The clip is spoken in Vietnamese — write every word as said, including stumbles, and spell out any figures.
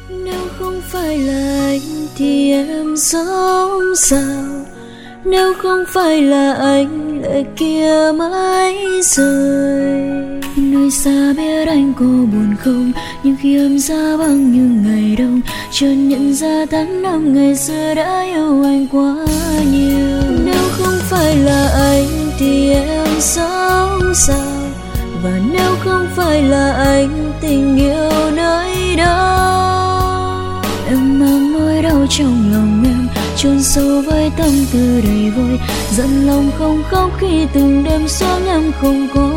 Nếu không phải là anh thì em sống sao? Nếu không phải là anh lệ kia mãi rơi. Nơi xa biết anh có buồn không, nhưng khi em ra băng như ngày đông, chợt nhận ra tháng năm ngày xưa đã yêu anh quá nhiều. Nếu không phải là anh thì em sống sao? Và nếu không phải là anh, tình yêu nơi đâu? Em mang nỗi đau trong lòng em, chôn sâu với tâm tư đầy vội, giận lòng không khóc khi từng đêm xuống em không có